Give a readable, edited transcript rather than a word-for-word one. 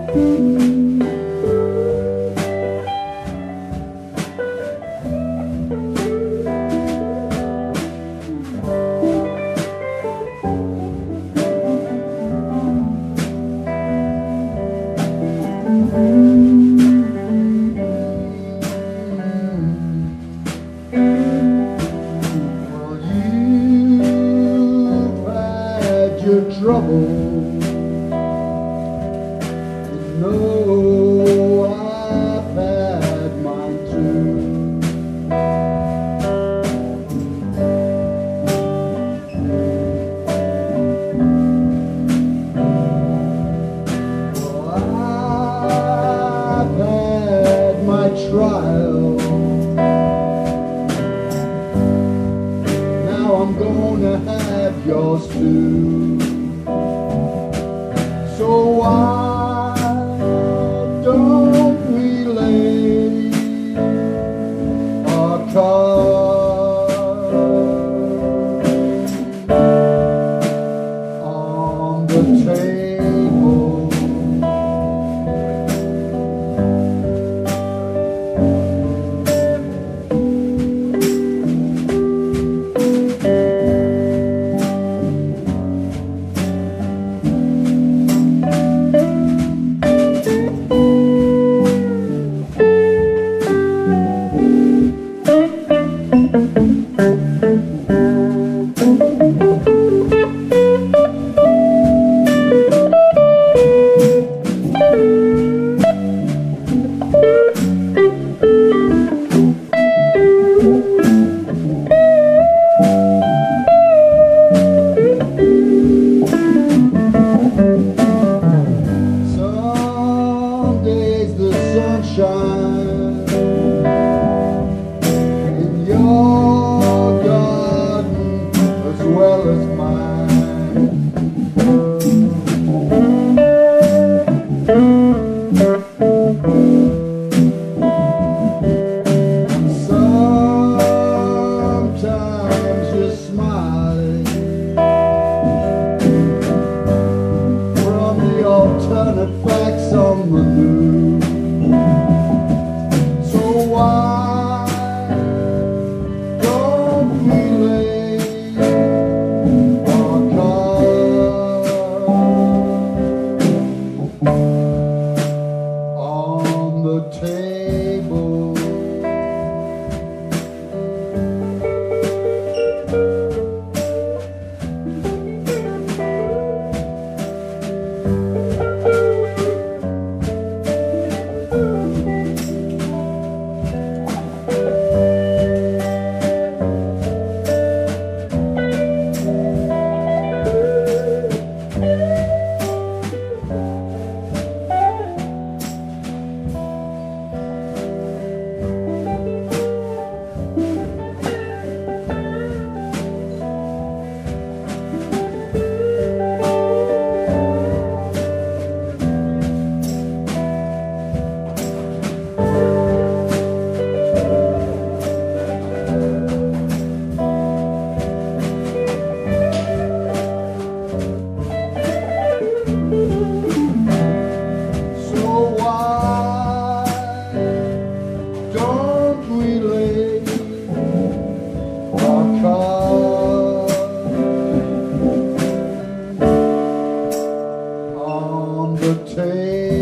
Your trouble, you know I've had mine too. Well, I've had my trial. Now I'm gonna have yours too. So why don't we lay our cards on the table? Sunshine in your garden as well as mine. Sometimes you're smiling from the alternate facts on the news. So why don't we lay our cards on the table? The table.